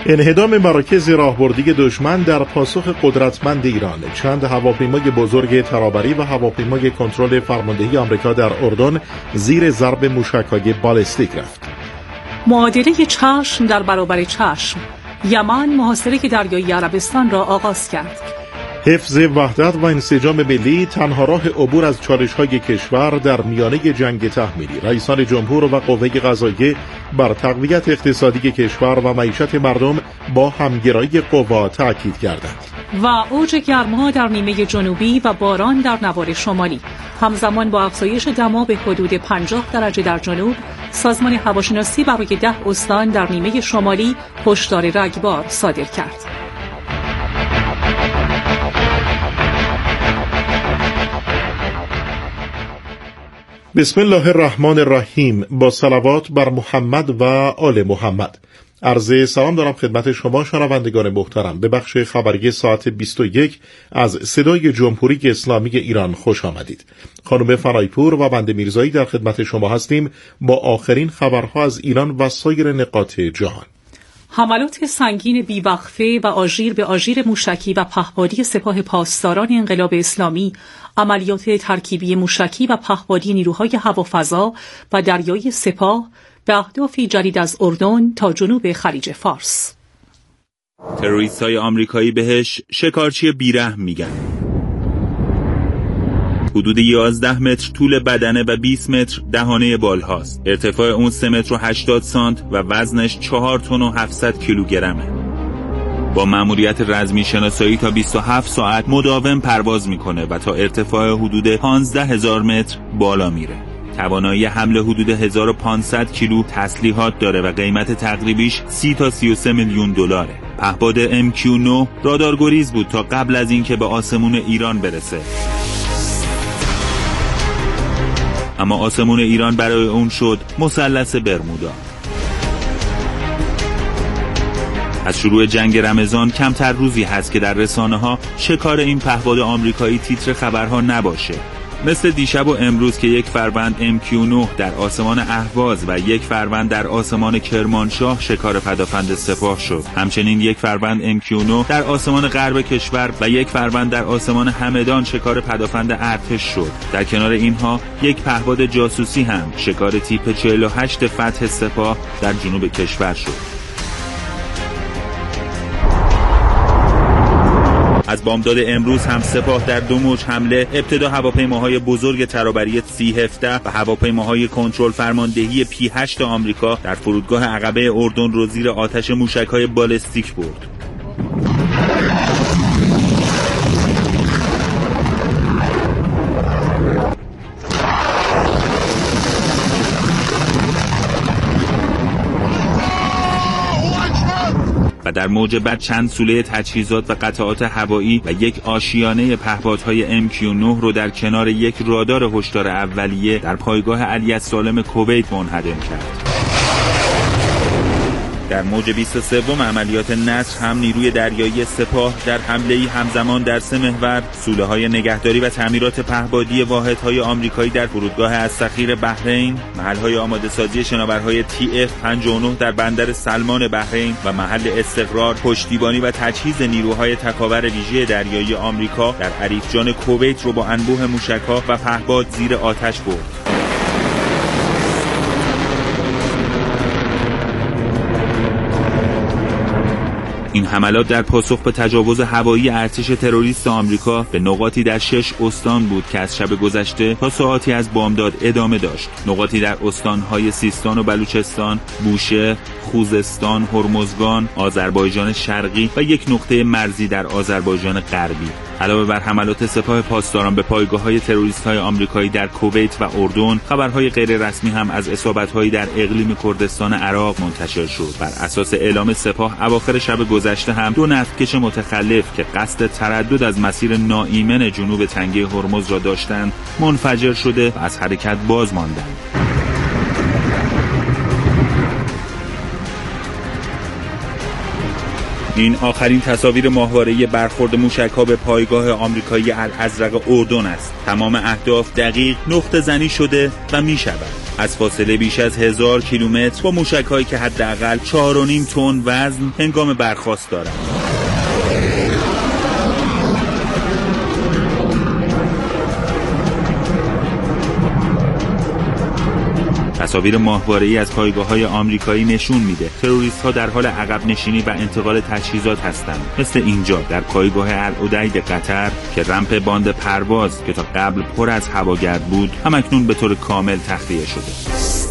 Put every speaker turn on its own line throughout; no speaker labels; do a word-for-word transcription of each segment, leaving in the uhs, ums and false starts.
انهدام مراکز راهبردی دشمن در پاسخ قدرتمند ایران. چند هواپیمای بزرگ ترابری و هواپیمای کنترل فرماندهی آمریکا در اردن زیر ضرب موشک‌های بالستیک رفت.
معادله چشم در برابر چشم. یمن محاصره دریایی عربستان را آغاز کرد.
حفظ وحدت و انسجام ملی تنها راه عبور از چالش‌های کشور در میانه جنگ تحمیلی. رئیسان جمهور و قوه قضاییه بر تقویت اقتصادی کشور و معیشت مردم با همگرایی قوا تاکید کردند.
و اوج گرما در نیمه جنوبی و باران در نوار شمالی. همزمان با افزایش دما به حدود پنجاه درجه در جنوب، سازمان هواشناسی برای ده استان در نیمه شمالی هشدار رگبار صادر کرد.
بسم الله الرحمن الرحیم. با صلوات بر محمد و آل محمد. عرض سلام دارم خدمت شما شنوندگان محترم. به بخش خبری ساعت بیست و یک از صدای جمهوری اسلامی ایران خوش آمدید. خانم فرایپور و بنده میرزایی در خدمت شما هستیم با آخرین خبرها از ایران و سایر نقاط جهان.
حملات سنگین بیوقفه و آژیر به آژیر موشکی و پهپادی سپاه پاسداران انقلاب اسلامی، عملیات ترکیبی موشکی و پهپادی نیروهای هوافضا و دریایی سپاه به اهدافی جدید از اردن تا جنوب خلیج فارس.
تروریست‌های آمریکایی بهش شکارچی بیرحم میگن. حدود یازده متر طول بدنه و بیست متر دهانه بالهاست. ارتفاع اون سه متر و هشتاد سانت و وزنش چهار تن و هفتصد کیلوگرمه. با مأموریت رزمی شناسایی تا بیست و هفت ساعت مداوم پرواز میکنه و تا ارتفاع حدود پانزده هزار متر بالا میره. توانایی حمل حدود هزار و پانصد کیلو تسلیحات داره و قیمت تقریبیش سی تا سی و سه میلیون دلاره. پهپاد ام کیو نه رادارگریز بود تا قبل از اینکه به آسمون ایران برسه. اما آسمون ایران برای اون شد مثلث برمودا. از شروع جنگ رمضان کمتر روزی هست که در رسانه ها شکار این پهپاد آمریکایی تیتر خبرها نباشه. مثل دیشب و امروز که یک فروند ام کیو نه در آسمان اهواز و یک فروند در آسمان کرمانشاه شکار پدافند سپاه شد. همچنین یک فروند ام کیو نه در آسمان غرب کشور و یک فروند در آسمان همدان شکار پدافند ارتش شد. در کنار اینها یک پهپاد جاسوسی هم شکار تیپ چهل و هشت فتح سپاه در جنوب کشور شد. از بامداد امروز هم سپاه در دو موج حمله ابتدا هواپیماهای بزرگ ترابری سی هفده و هواپیماهای کنترل فرماندهی پی هشت آمریکا در فرودگاه عقبه اردن رو زیر آتش موشک‌های بالستیک برد. و در موج بعد چند سوله تجهیزات و قطعات هوایی و یک آشیانه پهپادهای ام کیو نه رو در کنار یک رادار هشدار اولیه در پایگاه علی السالم کویت منهدم کرد. در موج بیست و سه عملیات نصر هم نیروی دریایی سپاه در حمله‌ای همزمان در سه محور سوله‌های نگهداری و تعمیرات پهپادی واحدهای آمریکایی در فرودگاه السخیر بحرین، محل‌های آماده‌سازی شناورهای تی اف پنجاه و نه در بندر سلمان بحرین و محل استقرار، پشتیبانی و تجهیز نیروهای تکاور ویژه دریایی آمریکا در عریفجان کویت رو با انبوه موشک‌ها و پهپاد زیر آتش برد. این حملات در پاسخ به تجاوز هوایی ارتش تروریست آمریکا به نقاطی در شش استان بود که از شب گذشته تا ساعتی از بامداد ادامه داشت. نقاطی در استان‌های سیستان و بلوچستان، بوشهر، خوزستان، هرمزگان، آذربایجان شرقی و یک نقطه مرزی در آذربایجان غربی. علاوه بر حملات سپاه پاسداران به پایگاه‌های تروریست‌های آمریکایی در کویت و اردن، خبرهای غیر رسمی هم از اصابت‌هایی در اقلیم کردستان عراق منتشر شد. بر اساس اعلام سپاه اواخر شب گذشته هم دو نفتکش متخلف که قصد تردد از مسیر ناایمن جنوب تنگه هرمز را داشتند، منفجر شده و از حرکت باز ماندند. این آخرین تصاویر ماهواره‌ای برخورد موشک‌ها به پایگاه آمریکایی الازرق اردن است. تمام اهداف دقیق نقطه زنی شده و می‌شود. از فاصله بیش از هزار کیلومتر با موشک‌هایی که حداقل چهار و نیم تن وزن هنگام برخاست دارند. تصاویر ماهواره‌ای از پایگاه‌های آمریکایی نشون میده تروریست‌ها در حال عقب نشینی و انتقال تجهیزات هستند. مثل اینجا در پایگاه العدید قطر که رمپ باند پرواز که تا قبل پر از هواگرد بود، هم اکنون به طور کامل تخلیه شده.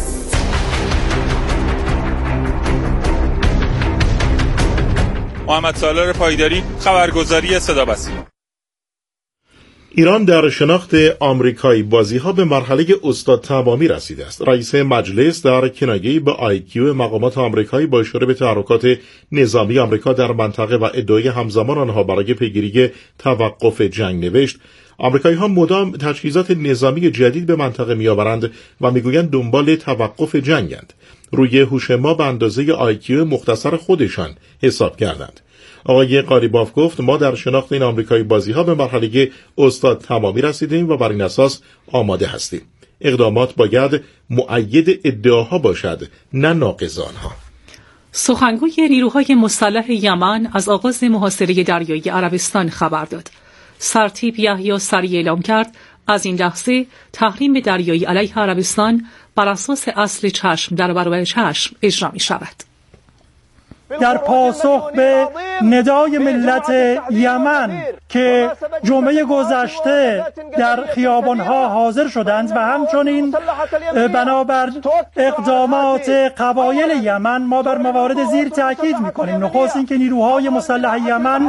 محمد سالار پایداری، خبرگزاری صدا و سیما.
ایران در شناخت آمریکایی بازی‌ها به مرحله استاد تمامی رسیده است. رئیس مجلس در کنایه‌ای به آی کیو مقامات آمریکایی با اشاره به تحرکات نظامی آمریکا در منطقه و ادعای همزمان آنها برای پیگیری توقف جنگ نوشت: آمریکایی‌ها مدام تجهیزات نظامی جدید به منطقه می‌آورند و می‌گویند دنبال توقف جنگند. روی هوش ما به اندازه آی کیو مختصر خودشان حساب کردند. آقای قالیباف گفت: ما در شناخت این آمریکایی بازی‌ها به مرحله استاد تمامی رسیدیم و بر این اساس آماده هستیم. اقدامات باید مؤید ادعاها باشد، نه ناقض آنها.
سخنگوی نیروهای مسلح یمن از آغاز محاصره دریایی عربستان خبر داد. سرتیپ یحیی سری اعلام کرد از این لحظه تحریم دریایی علیه عربستان بر اساس اصل چشم در برابر چشم اجرا می شود.
در پاسخ به ندای ملت یمن که جمعه گذشته در خیابانها حاضر شدند و همچنین بنابر اقدامات قبایل یمن، ما بر موارد زیر تاکید می‌کنیم. نخست اینکه نیروهای مسلح یمن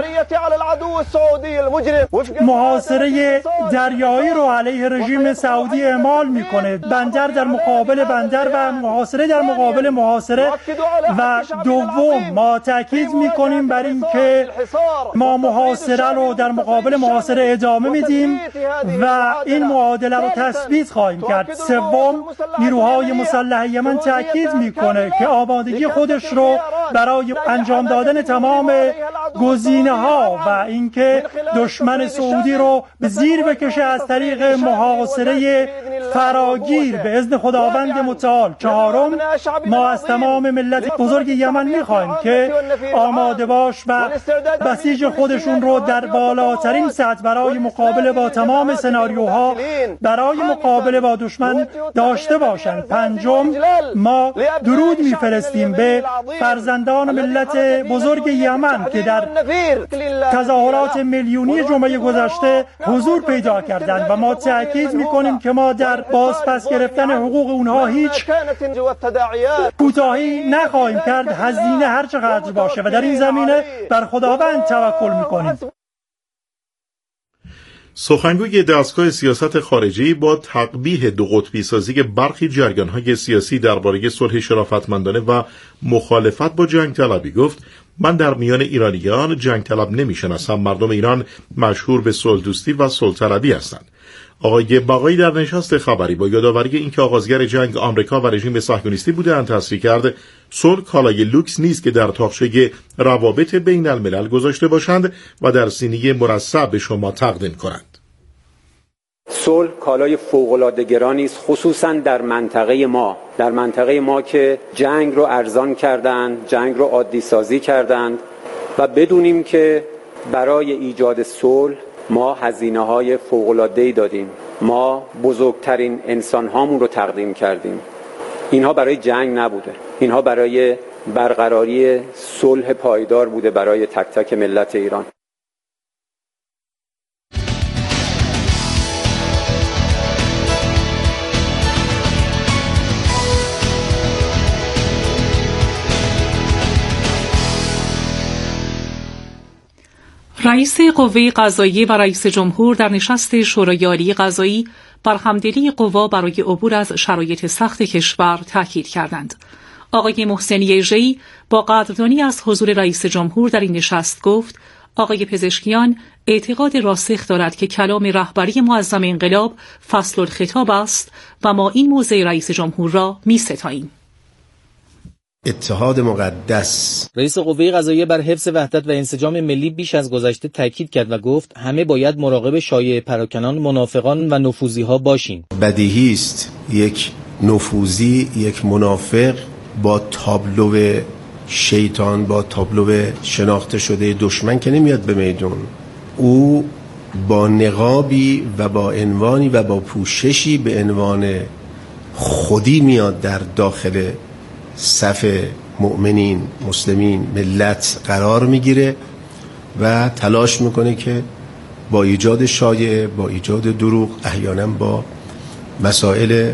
محاصره دریایی رو علیه رژیم سعودی اعمال می‌کنه، بندر در مقابل بندر و محاصره در مقابل محاصره. و دوم ما تاکید میکنیم بر این که ما محاصره رو در مقابل محاصره ادامه میدیم و این معادله رو تثبیت خواهیم کرد. سوم، نیروهای مسلح یمن تاکید میکنه که آمادگی خودش رو برای انجام دادن تمام گزینه‌ها و اینکه دشمن سعودی رو به زیر بکشه از طریق محاصره فراگیر به اذن خداوند متعال. چهارم، ما از تمام ملت بزرگ یمن میخوایم که آماده باش و بسیج خودشون رو در بالاترین سطح برای مقابله با تمام سناریوها برای مقابله با دشمن داشته باشند. پنجم، ما درود میفرستیم به فرزندان ملت بزرگ یمن که در تظاهرات میلیونی جمعه گذشته حضور پیدا کردند و ما تأکید میکنیم که ما در بازپس گرفتن حقوق اونها هیچ کوتاهی نخواهیم کرد، هزینه هر چقدر باشه، و در این زمینه بر خداوند توکل میکنیم.
سخنگوی دستگاه سیاست خارجی با تقبیح دو قطبی سازی برخی جریان‌های سیاسی درباره صلح شرافتمندانه و مخالفت با جنگ طلبی گفت: من در میان ایرانیان جنگ طلب نمی‌شناسم. مردم ایران مشهور به صلح دوستی و صلح طلبی هستند. آقای بقایی در نشست خبری با یادآوری اینکه آغازگر جنگ آمریکا و رژیم صهیونیستی بودند تصریح کرد: صلح کالای لوکس نیست که در تاقچه روابط بین الملل گذاشته باشند و در سینی مرصع به شما تقدیم کنند.
صلح کالای فوق‌العاده گرانی است، خصوصا در منطقه ما در منطقه ما که جنگ رو ارزان کردند، جنگ رو عادی سازی کردند و بدونیم که برای ایجاد صلح ما هزینه‌های فوق‌العاده‌ای دادیم. ما بزرگترین انسان‌هامون رو تقدیم کردیم. اینها برای جنگ نبوده، اینها برای برقراری صلح پایدار بوده برای تک تک ملت ایران.
رئیس قوه قضاییه و رئیس جمهور در نشست شورای عالی قضایی بر همدلی قوا برای عبور از شرایط سخت کشور تاکید کردند. آقای محسنی ژی با قدردانی از حضور رئیس جمهور در این نشست گفت: آقای پزشکیان اعتقاد راسخ دارد که کلام رهبری معظم انقلاب فصل الخطاب است و ما این موضع رئیس جمهور را می‌ستاییم.
اتحاد مقدس.
رئیس قوه قضاییه بر حفظ وحدت و انسجام ملی بیش از گذشته تاکید کرد و گفت همه باید مراقب شایعه پراکنان، منافقان و نفوذی‌ها باشیم.
بدیهی است یک نفوذی، یک منافق با تابلو شیطان، با تابلو شناخته شده دشمن که نمیاد به میدون. او با نقابی و با عنوانی و با پوششی به عنوان خودی میاد در داخل صف مؤمنین، مسلمین، ملت قرار میگیره و تلاش میکنه که با ایجاد شایعه، با ایجاد دروغ، احیانا با مسائل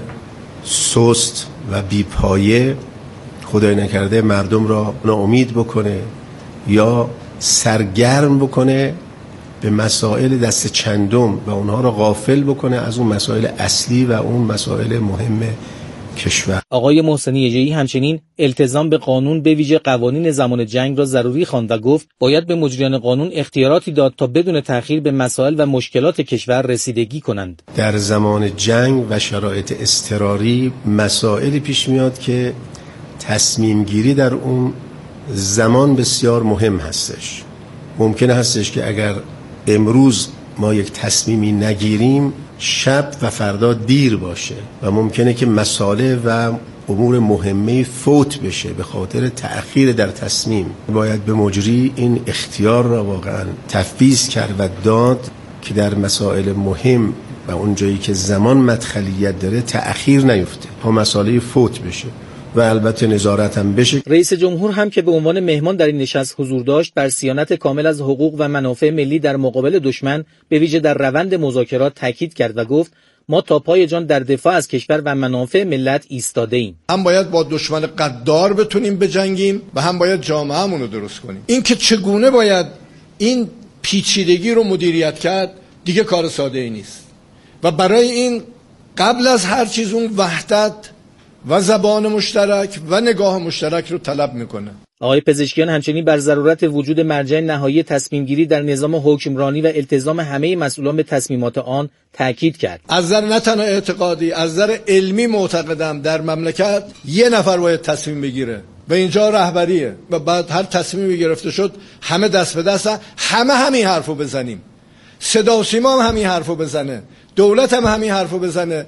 سست و بیپایه خدای نکرده مردم را ناامید بکنه یا سرگرم بکنه به مسائل دست چندم و اونها را غافل بکنه از اون مسائل اصلی و اون مسائل مهم کشور.
آقای محسنی اژه‌ای همچنین التزام به قانون به ویژه قوانین زمان جنگ را ضروری خواند و گفت باید به مجریان قانون اختیاراتی داد تا بدون تأخیر به مسائل و مشکلات کشور رسیدگی کنند.
در زمان جنگ و شرایط اضطراری مسائلی پیش میاد که تصمیم گیری در اون زمان بسیار مهم هستش. ممکن هستش که اگر امروز ما یک تصمیمی نگیریم شب و فردا دیر باشه و ممکنه که مسائل و امور مهمه فوت بشه به خاطر تأخیر در تصمیم. باید به مجری این اختیار را واقعا تفویض کرد و داد که در مسائل مهم و اون جایی که زمان مدخلیت داره تأخیر نیفته تا مسائل فوت بشه و البته نظارت هم بشه.
رئیس جمهور هم که به عنوان مهمان در این نشست حضور داشت بر صیانت کامل از حقوق و منافع ملی در مقابل دشمن به ویژه در روند مذاکرات تاکید کرد و گفت ما تا پای جان در دفاع از کشور و منافع ملت ایستاده ایم.
هم باید با دشمن غدار بتونیم بجنگیم و هم باید جامعه‌مون رو درست کنیم. این که چگونه باید این پیچیدگی رو مدیریت کرد دیگه کار ساده ای نیست و برای این قبل از هر چیز اون وحدت و زبان مشترک و نگاه مشترک رو طلب میکنه.
آقای پزشکیان همچنین بر ضرورت وجود مرجع نهایی تصمیم گیری در نظام حکمرانی و التزام همه مسئولان به تصمیمات آن تاکید کرد.
از نظر نه تنها اعتقادی، از نظر علمی معتقدم در مملکت یه نفر باید تصمیم بگیره و اینجا رهبریه و بعد هر تصمیمی گرفته شد همه دست به دست همه همین حرفو بزنیم. صدا و سیما هم همین حرفو بزنه، دولت هم همین حرفو بزنه،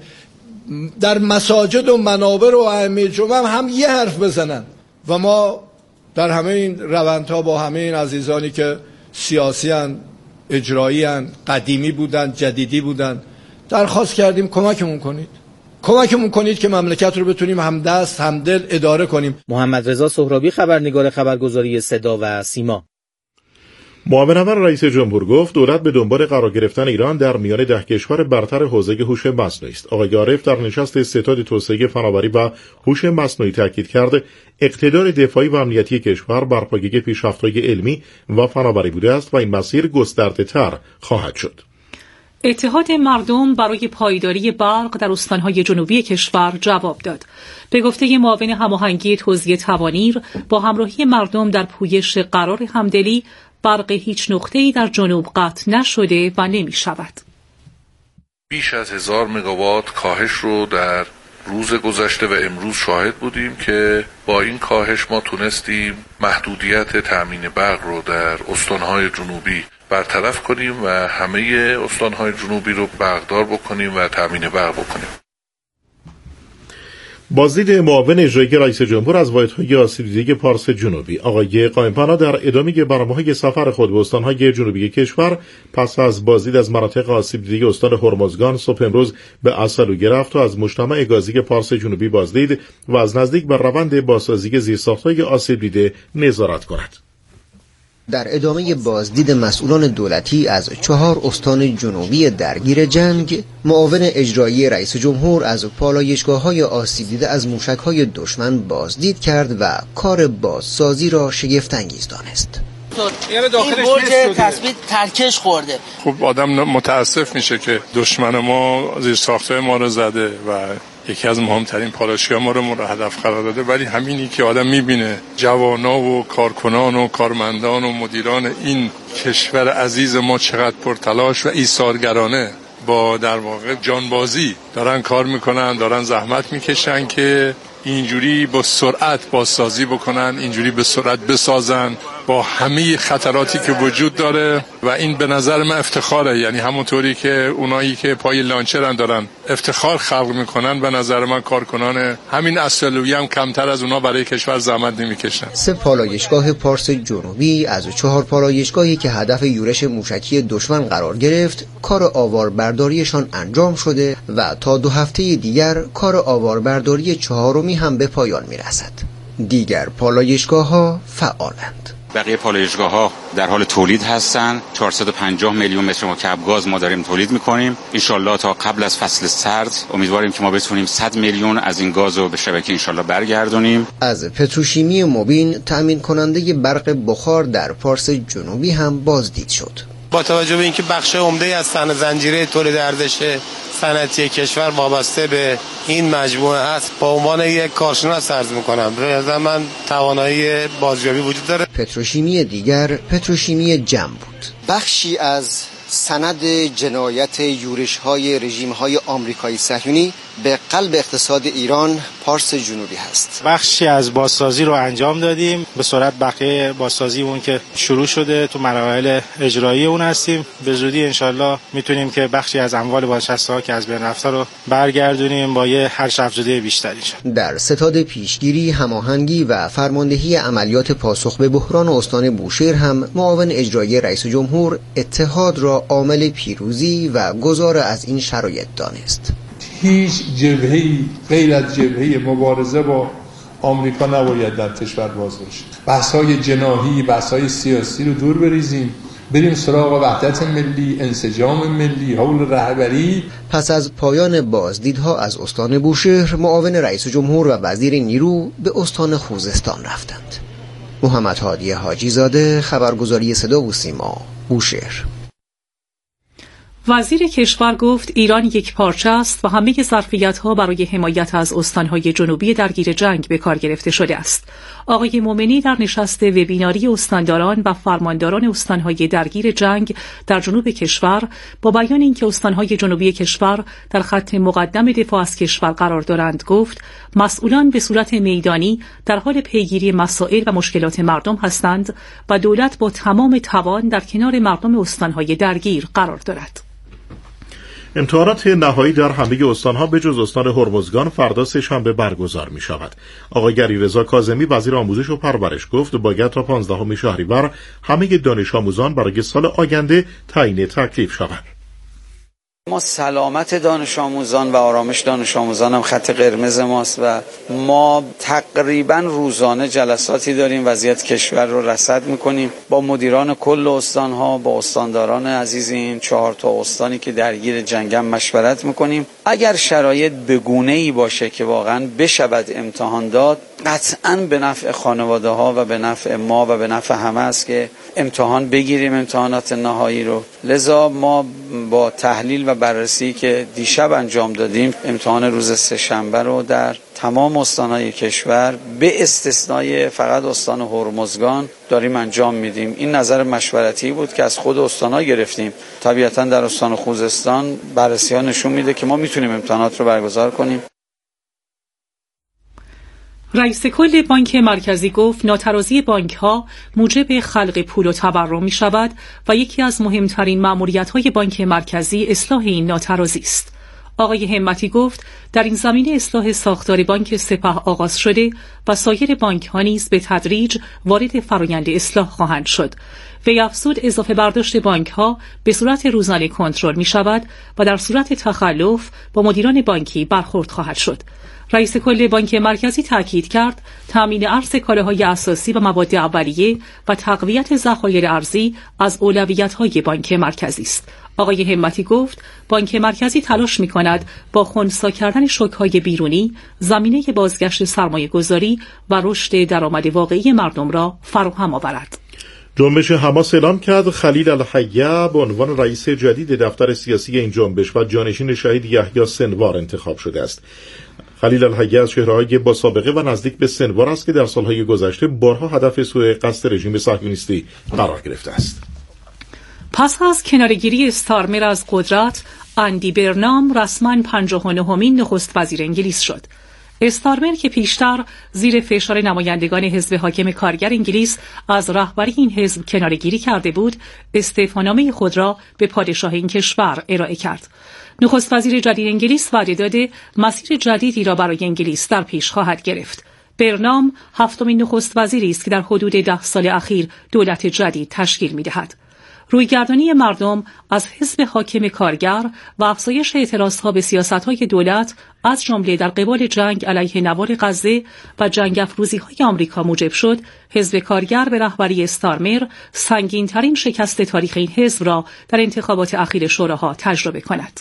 در مساجد و منابر و ائمه جمعه هم, هم یه حرف بزنن و ما در همه این روندها با همه این عزیزانی که سیاسی هن، اجرایی هن، قدیمی بودن، جدیدی بودن درخواست کردیم کمکمون کنید کمکمون کنید که مملکت رو بتونیم همدست همدل اداره کنیم.
محمد رضا سهرابی، خبرنگار خبرگزاری صدا و سیما.
معاون اول رئیس جمهور گفت دولت به دنبال قرار گرفتن ایران در میان ده کشور برتر حوزه هوش مصنوعی است. آقای عارف در نشست ستاد توسعه فناوری و هوش مصنوعی تاکید کرده اقتدار دفاعی و امنیتی کشور بر پایه پیشرفت‌های علمی و فناوری بوده است و این مسیر گسترده‌تر خواهد شد.
اتحاد مردم برای پایداری برق در استانهای جنوبی کشور جواب داد. به گفته معاون هماهنگی توزیع توانیر با همراهی مردم در پویش قرار همدلی برق هیچ نقطه‌ای در جنوب قطع نشده و نمی شود.
بیش از هزار مگاوات کاهش رو در روز گذشته و امروز شاهد بودیم که با این کاهش ما تونستیم محدودیت تأمین برق رو در استانهای جنوبی برطرف کنیم و همه استانهای جنوبی رو برقدار بکنیم و تأمین برق بکنیم.
بازدید معاون اجرایی رئیس جمهور از واحدهای آسیب دیده پارس جنوبی. آقای قائم‌پناه در ادامه برنامه‌های سفر خود به استان‌های جنوبی کشور پس از بازدید از مناطق آسیب دیده استان هرمزگان صبح امروز به عسلو گرفت و از مجتمع گازی پارس جنوبی بازدید و از نزدیک بر روند بازسازی زیرساخت‌های آسیب دیده نظارت کند.
در ادامه بازدید مسئولان دولتی از چهار استان جنوبی درگیر جنگ، معاون اجرایی رئیس جمهور از پالایشگاه‌های آسیب دیده از موشک‌های دشمن بازدید کرد و کار بازسازی را شگفت‌انگیز دانست.
این برج تثبیت ترکش خورده.
خب آدم متاسف میشه که دشمن ما زیرساخت‌های ما رو زده و یکی از مهمترین پالایشگاه ما رو مورد هدف قرار داده، ولی همینی که آدم میبینه جوانا و کارکنان و کارمندان و مدیران این کشور عزیز ما چقدر پرتلاش و ایثارگرانه با در واقع جانبازی دارن کار میکنن، دارن زحمت میکشن که اینجوری با سرعت بازسازی بکنن، اینجوری به سرعت بسازن با همه خطراتی که وجود داره و این به نظر من افتخاره. یعنی همونطوری که اونایی که پای لانچرن دارن افتخار خلق میکنن، به نظر من کارکنان همین اسلحه‌ای هم کمتر از اونا برای کشور زحمت نمیکشن.
سه پالایشگاه پارس جنوبی از چهار پالایشگاهی که هدف یورش موشکی دشمن قرار گرفت کار آواربرداریشان انجام شده و تا دو هفته دیگر کار آواربرداری چهارمی هم به پایان میرسد. دیگر پالایشگاه‌ها فعالند.
بقیه پالایشگاه‌ها در حال تولید هستند. چهارصد و پنجاه میلیون متر مکعب گاز ما داریم تولید می‌کنیم. انشالله تا قبل از فصل سرد امیدواریم که ما بتونیم صد میلیون از این گاز رو به شبکه انشالله برگردونیم.
از پتروشیمی مبین تأمین کننده برق بخار در پارس جنوبی هم بازدید شد.
با توجه به اینکه بخش عمده از صنعت زنجیره تولید ارزش صنعتی کشور وابسته به این مجموعه است، با عنوان یک کارشناس عرض می‌کنم به نظر من توانایی بازیابی وجود داره.
پتروشیمی دیگر پتروشیمی جم بود.
بخشی از سند جنایت یورش‌های رژیم‌های آمریکایی صهیونی به قلب اقتصاد ایران پارس جنوبی هست.
بخشی از بازسازی رو انجام دادیم، به صورت بقیه بازسازی اون که شروع شده تو مراحل اجرایی اون هستیم. به زودی انشالله میتونیم که بخشی از اموال بازنشسته‌ها که از بین رفته رو برگردونیم با یه هرچه افزوده بیشتری.
در ستاد پیشگیری، هماهنگی و فرماندهی عملیات پاسخ به بحران استان بوشهر هم معاون اجرایی رئیس جمهور اتحاد را عامل پیروزی و گذار از این شرایط دانست.
هیچ جبهه‌ای غیر از جبهه مبارزه با آمریکا نباید در کشور باز باشه. بحث‌های جناحی، بحث‌های سیاسی رو دور بریزیم، بریم سراغ وحدت ملی، انسجام ملی، حول رهبری.
پس از پایان بازدیدها از استان بوشهر، معاون رئیس جمهور و وزیر نیرو به استان خوزستان رفتند. محمد هادی حاجی زاده، خبرگزاری صدا و سیما، بوشهر.
وزیر کشور گفت ایران یک پارچه است و همه ظرفیت‌ها برای حمایت از استان‌های جنوبی درگیر جنگ به کار گرفته شده است. آقای مومنی در نشست وبیناری استانداران و فرمانداران استان‌های درگیر جنگ در جنوب کشور با بیان اینکه استان‌های جنوبی کشور در خط مقدم دفاع از کشور قرار دارند گفت مسئولان به صورت میدانی در حال پیگیری مسائل و مشکلات مردم هستند و دولت با تمام توان در کنار مردم استان‌های درگیر قرار دارد.
امتحانات نهایی در همه استانها به جز استان هرمزگان فردا سه‌شنبه برگزار می شود. آقای علیرضا کاظمی وزیر آموزش و پرورش گفت باید تا پانزدهم شهریور همه دانش آموزان برای سال آینده تعیین تکلیف شوند.
ما سلامت دانش آموزان و آرامش دانش آموزان هم خط قرمز ماست و ما تقریبا روزانه جلساتی داریم، وضعیت کشور رو رصد میکنیم با مدیران کل استانها، با استانداران عزیز این چهار تا استانی که درگیر جنگم مشورت میکنیم. اگر شرایط به گونه‌ای باشه که واقعا بشود امتحان داد، قطعاً به نفع خانواده ها و به نفع ما و به نفع همه است که امتحان بگیریم، امتحانات نهایی رو. لذا ما با تحلیل و بررسی که دیشب انجام دادیم امتحان روز سه‌شنبه رو در تمام استان‌های کشور به استثنای فقط استان هرمزگان داریم انجام میدیم. این نظر مشورتی بود که از خود استان‌ها گرفتیم. طبیعتاً در استان خوزستان بررسی‌ها نشون میده که ما میتونیم امتحانات رو برگزار کنیم.
رئیس کل بانک مرکزی گفت ناترازی بانک‌ها موجب خلق پول و تورم می‌شود و یکی از مهمترین مأموریت‌های بانک مرکزی اصلاح این ناترازی است. آقای همتی گفت در این زمینه اصلاح ساختار بانک سپه آغاز شده و سایر بانک‌ها نیز به تدریج وارد فرآیند اصلاح خواهند شد. وی افزود اضافه برداشت بانک‌ها به صورت روزانه کنترل می‌شود و در صورت تخلف با مدیران بانکی برخورد خواهد شد. رئیس کل بانک مرکزی تاکید کرد تامین ارز کالاهای اساسی و مواد اولیه و تقویت ذخایر ارزی از اولویت‌های بانک مرکزی است. آقای همتی گفت بانک مرکزی تلاش می‌کند با خنثی کردن شوک‌های بیرونی زمینه بازگشت سرمایه‌گذاری و رشد درآمد واقعی مردم را فراهم آورد.
جنبش حماس اعلام کرد خلیل الحیه به عنوان رئیس جدید دفتر سیاسی این جنبش و جانشین شهید یحیی سنوار انتخاب شده است. خلیل الحیه از چهره‌های با سابقه و نزدیک به سنوار است که در سالهای گذشته بارها هدف سوء قصد رژیم صهیونیستی قرار گرفته است.
پس از کناره‌گیری استارمر از قدرت، اندی برنام رسما پنجاه و نهمین نخست وزیر انگلیس شد. استارمر که پیشتر زیر فشار نمایندگان حزب حاکم کارگر انگلیس از رهبری این حزب کناره‌گیری کرده بود، استعفانامه خود را به پادشاه این کشور ارائه کرد. نخست وزیر جدید انگلیس وعده داده مسیر جدیدی را برای انگلیس در پیش خواهد گرفت. برنام هفتمین نخست وزیری است که در حدود ده سال اخیر دولت جدید تشکیل می‌دهد. رویگردانی مردم از حزب حاکم کارگر و افزایش اعتراضها به سیاست‌های دولت از جمله در قبال جنگ علیه نوار غزه و جنگ افروزی‌های آمریکا موجب شد حزب کارگر به رهبری استارمر سنگین‌ترین شکست تاریخ این حزب را در انتخابات اخیر شوراها تجربه کند.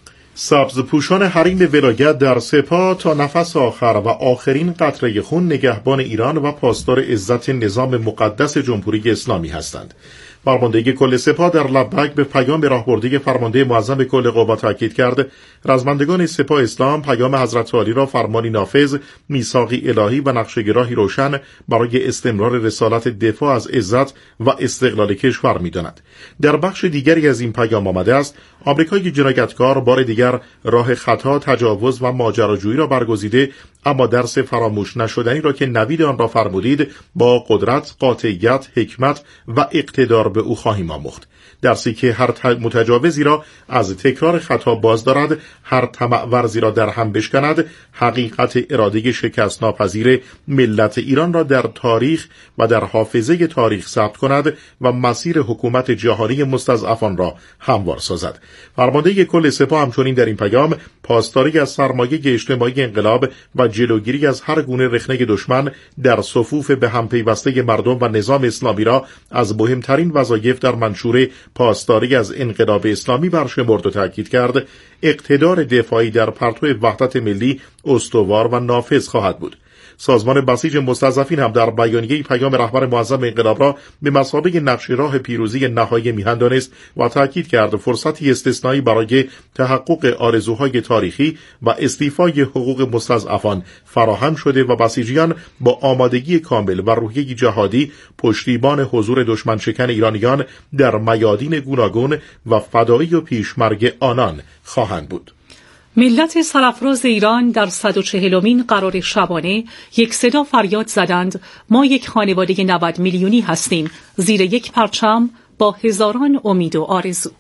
سبزپوشان حریم ولایت در سپاه تا نفس آخر و آخرین قطره خون نگهبان ایران و پاسدار عزت نظام مقدس جمهوری اسلامی هستند. فرمانده کل سپاه در لبک به پیام راهبردی فرمانده معظم کل قوا تاکید کرد رزمندگان سپاه اسلام پیام حضرت عالی را فرمانی نافذ، میثاقی الهی و نقشه راهی روشن برای استمرار رسالت دفاع از عزت و استقلال کشور می‌دانند. در بخش دیگری از این پیام آمده است آمریکای جنایتکار بار دیگر راه خطا، تجاوز و ماجراجویی را برگزیده، اما درس فراموش نشدنی را که نوید آن را فرمودید با قدرت، قاطعیت، حکمت و اقتدار به او خواهیم آموخت. درسی که هر متجاوزی را از تکرار خطا باز دارد، هر طمع ورزی را در هم بشکند، حقیقت اراده شکست ناپذیر ملت ایران را در تاریخ و در حافظه تاریخ ثبت کند و مسیر حکومت جهانی مستضعفان را هموار سازد. فرمانده کل سپاه همچنین در این پیام پاسداری از سرمایه اجتماعی انقلاب و جلوگیری از هر گونه رخنه دشمن در صفوف به هم پیوسته مردم و نظام اسلامی را از مهمترین وظایف در منشور پاسداری از انقلاب اسلامی برشمرد و تاکید کرد اقتدار دفاعی در پرتو وحدت ملی استوار و نافذ خواهد بود. سازمان بسیج مستضعفین هم در بیانیه پیام رهبر معظم انقلاب را به مثابه نقشه راه پیروزی نهایی میهن دانست و تاکید کرد فرصتی استثنایی برای تحقق آرزوهای تاریخی و استیفای حقوق مستضعفان فراهم شده و بسیجیان با آمادگی کامل و روحیه جهادی پشتیبان حضور دشمن شکن ایرانیان در میادین گوناگون و فدایی و پیشمرگ آنان خواهند بود.
ملت سرافراز ایران در صد و چهلمین قرار شبانه یک صدا فریاد زدند ما یک خانواده نود میلیونی هستیم زیر یک پرچم با هزاران امید و آرزو.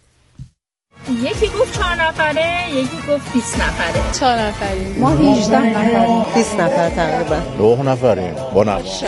یکی گفت چهار نفره، یکی گفت بیست نفره.
چهار نفریم. ما هجده نفریم. بیست نفر تقریبا.
نه نفریم. با نقش.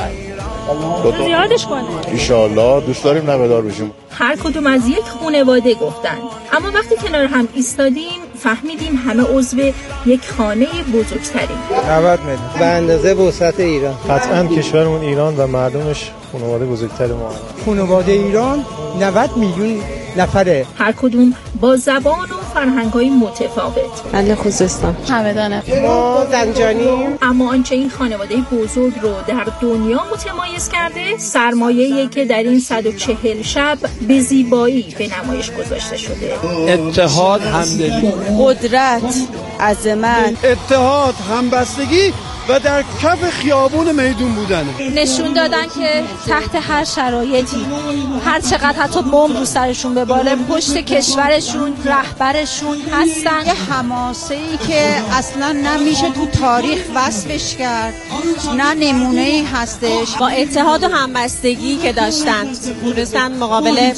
زیادش کنه.
ایشالله دوست داریم نوه‌دار بشیم.
هر کدوم از یک خانواده گفتن. اما وقتی کنار هم ایستادیم فهمیدیم همه عضو یک خانه بزرگتریم.
نود میلیون. به اندازه وسعت ایران.
قطعاً کشورمون ایران و مردمش خانواده بزرگتر ما.
خانواده ایران نود میلیون نفره.
هر کدوم با زبان و فرهنگ‌های متفاوت.
اهل خوزستان. همدان.
ما زنجانیم.
اما آنچه این خانواده بزرگ رو در دنیا متمایز کرده سرمایه‌ای که در این صد و چهل شب به زیبایی به نمایش گذاشته شده.
اتحاد، همدلی،
قدرت، عظمت،
اتحاد، همبستگی و در کف خیابون میدون بودن.
نشون دادن که تحت هر شرایطی هر چقدر حتی بمب رو سرشون بباره پشت کشورشون رهبرشون هستن.
یه حماسه‌ای که اصلا نمیشه تو تاریخ وصفش کرد، نه نمونه‌ای هستش.
با اتحاد و همبستگی که داشتن تونستن مقابل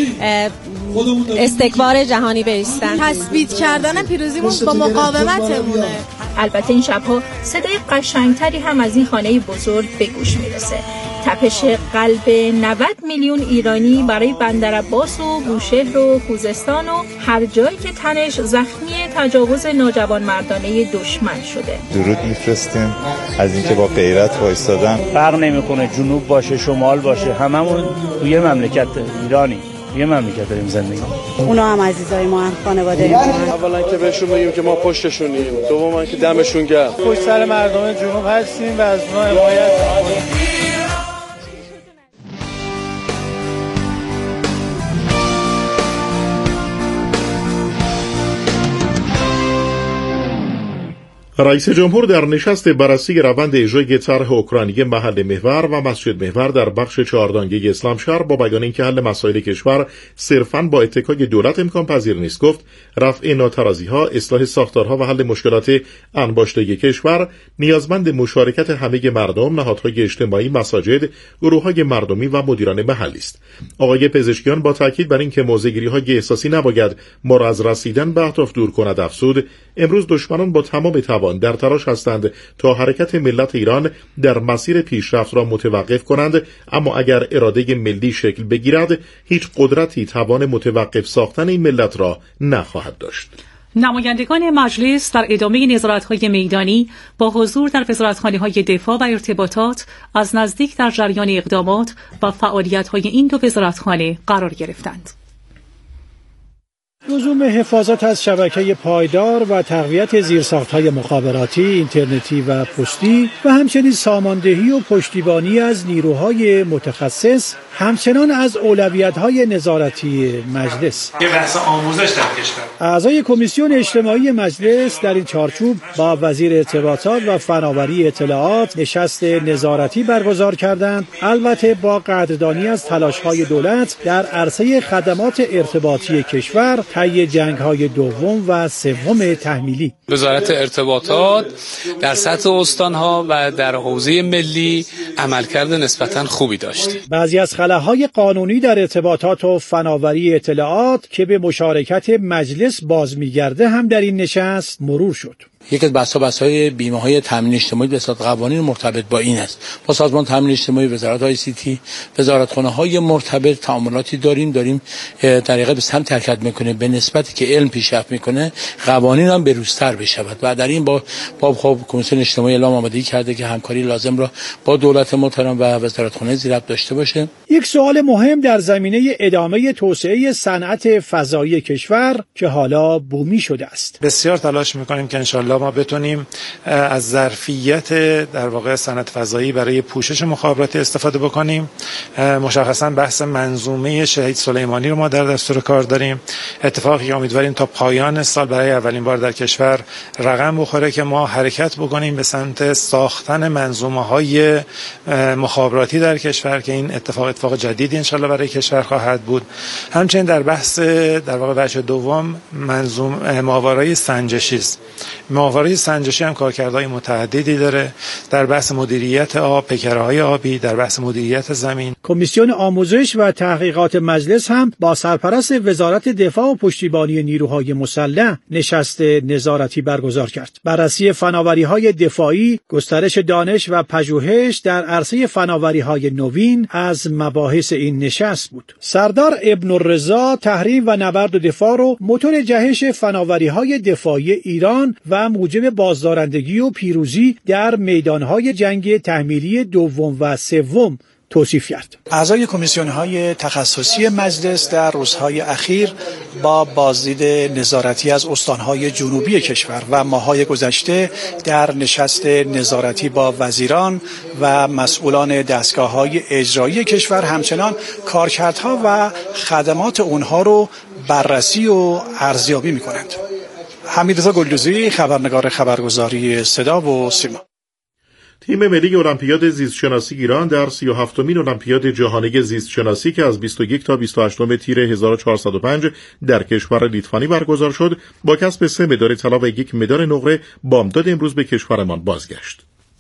استکبار جهانی بایستن.
تثبیت کردن پیروزیمون با مقاومتمونه.
البته این شبها صدای قشنگتری هم از این خانه بزرگ به گوش میرسه. تپش قلب نود میلیون ایرانی برای بندرعباس و بوشهر و خوزستان و هر جایی که تنش زخمی تجاوز ناجوانمردانه دشمن شده.
درود میفرستیم از اینکه با غیرت وایسادن.
فرق نمیکنه جنوب باشه شمال باشه، هممون توی مملکت ایرانی یه مملکت داریم زندگی.
اونا هم عزیزای ما هم خانواده ما.
اولا که بهشون بگیم که ما پشتشونیم، دوما که دمشون گرم. پشت سر مردم جنوب هستیم و از اونا حمایت می‌کنیم.
رئیس جمهور در نشست بررسی روند اجرای طرح اوکراینی محل محور و مسجد محور در بخش چهاردانگی اسلامشهر با بیان اینکه حل مسائل کشور صرفاً با اتکای دولت امکان پذیر نیست، گفت رفع ناترازی‌ها، اصلاح ساختارها و حل مشکلات انباشته کشور نیازمند مشارکت همه مردم، نهادهای اجتماعی، مساجد، گروه‌های مردمی و مدیران محلی است. آقای پزشکیان با تاکید بر اینکه موضع‌گیری‌های احساسی نباید ما را از رسیدن به اهداف دور کند افزود، امروز دشمنان با تمام توان در تلاش هستند تا حرکت ملت ایران در مسیر پیشرفت را متوقف کنند، اما اگر اراده ملی شکل بگیرد هیچ قدرتی توان متوقف ساختن این ملت را نخواهد داشت.
نمایندگان مجلس در ادامه نظارت‌های میدانی با حضور در وزارتخانه‌های دفاع و ارتباطات از نزدیک در جریان اقدامات و فعالیت‌های این دو وزارتخانه قرار گرفتند.
لزوم حفاظت از شبکه پایدار و تقویت زیرساخت‌های مخابراتی، اینترنتی و پستی و همچنین ساماندهی و پشتیبانی از نیروهای متخصص همچنان از اولویت‌های نظارتی مجلس.
یه بحث آموزش در کشور.
اعضای کمیسیون اجتماعی مجلس در این چارچوب با وزیر ارتباطات و فناوری اطلاعات نشست نظارتی برگزار کردند، البته با قدردانی از تلاش‌های دولت در عرصه خدمات ارتباطی کشور طی جنگ‌های دوم و سوم تحمیلی.
وزارت ارتباطات در سطح استان‌ها و در حوزه ملی عملکرد نسبتاً خوبی داشت.
بعضی از خلاهای قانونی در ارتباطات و فناوری اطلاعات که به مشارکت مجلس باز می‌گرده هم در این نشست مرور شد.
یکی از بحث‌ها بحث‌های بیمه‌های تامین اجتماعی به صورت قوانین مرتبط با این است. با سازمان تامین اجتماعی، وزارت آی سی تی، وزارتخانه‌های مرتبط تعاملاتی داریم داریم در واقع به سمت حرکت می‌کنه به نسبتی که علم پیشرفت می‌کنه قوانین هم بروزتر بشود و در این با با خب کمیسیون اجتماعی اعلام آمادگی کرده که همکاری لازم را با دولت محترم و وزارتخانه زیربط داشته باشه.
یک سوال مهم در زمینه ادامه توسعه صنعت فضایی کشور که حالا بومی شده است.
بسیار تلاش می‌کنیم که انشالله ما بتونیم از ظرفیت در واقع صنعت فضایی برای پوشش مخابراتی استفاده بکنیم. مشخصا بحث منظومه شهید سلیمانی رو ما در دستور کار داریم، اتفاقی که امیدواریم تا پایان سال برای اولین بار در کشور رقم بخوره که ما حرکت بکنیم به سمت ساختن منظومه‌های مخابراتی در کشور که این اتفاق اتفاق جدیدی انشالله برای کشور خواهد بود. همچنین در بحث در واقع بخش دوم منظوم ماهواره‌های سنجشی است. ماهواره سنجشی هم کارکردهای متعددی داره در بحث مدیریت آب، پیکره‌های آبی، در بحث مدیریت زمین.
کمیسیون آموزش و تحقیقات مجلس هم با سرپرست وزارت دفاع و پشتیبانی نیروهای مسلح نشست نظارتی برگزار کرد. بررسی فناوری‌های دفاعی، گسترش دانش و پژوهش در عرصه فناوری‌های نوین از مباحث این نشست بود. سردار ابن الرضا تحریم و نبرد و دفاع رو موتور جهش فناوری‌های دفاعی ایران و موجب بازدارندگی و پیروزی در میدانهای جنگ تحمیلی دوم و سوم توصیف کرد. اعضای کمیسیون‌های تخصصی مجلس در روزهای اخیر با بازدید نظارتی از استان‌های جنوبی کشور و ماه‌های گذشته در نشست نظارتی با وزیران و مسئولان دستگاه‌های اجرایی کشور همچنان کارکردها و خدمات اونها رو بررسی و ارزیابی می‌کنند. حمیدرضا گلدوزی، خبرنگار خبرگزاری صدا و سیما.
تیم ملی المپیاد زیستشناسی ایران در سی و هفتمین المپیاد جهانی زیستشناسی که از بیست و یک تا بیست و هشت تیر هزار و چهارصد و پنج در کشور لیتوانی برگزار شد با کسب سه مدال طلا و یک مدال نقره بامداد امروز به کشورمان بازگشت.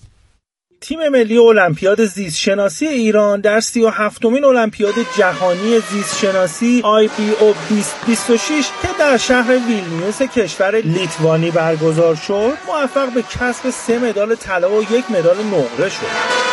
تیم ملی المپیاد زیستشناسی ایران در سی و هفتمین المپیاد جهانی زیستشناسی آی بی او بیست بیست و شش که در شهر ویلنیوس کشور لیتوانی برگزار شد، موفق به کسب سه مدال طلا و یک مدال نقره شد.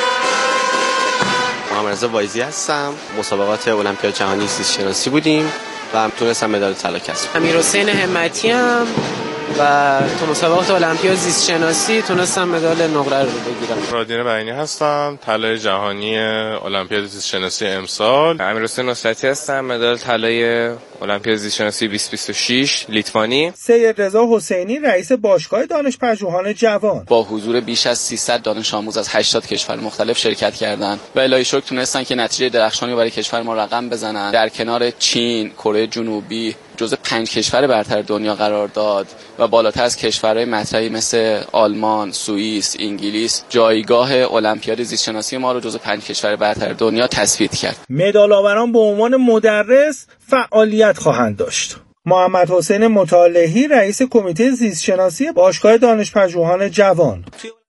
محمد رضا وایزی هستم. مسابقات المپیاد جهانی زیستشناسی بودیم و تونستم مدال طلا کسب.
امیرحسین همتی هم و تو مسابقات المپیاد زیست شناسی تونستم مدال نقره رو بگیرم.
رادین بعینی هستم، طلای جهانی المپیاد زیست شناسی امسال.
امیرحسین نصرتی هستم، مدال طلای المپیاد زیست شناسی بیست بیست و شش لیتوانی.
سید رضا حسینی، رئیس باشگاه دانش‌پژوهان جوان.
با حضور بیش از سیصد دانش آموز از هشتاد کشور مختلف شرکت کردند و الهی شکر تونستن که نتیجه درخشانی برای کشور ما رقم بزنن. در کنار چین، کره جنوبی، جزو پنج کشور برتر دنیا قرار داد و بالاتر از کشورهای مطرحی مثل آلمان، سوئیس، انگلیس جایگاه المپیاد زیست شناسی ما رو جزو پنج کشور برتر دنیا تثبیت کرد.
مدال‌آوران به عنوان مدرس فعالیت خواهند داشت. محمد حسین مطالحی رئیس کمیته زیست شناسی باشگاه دانشپژوهان جوان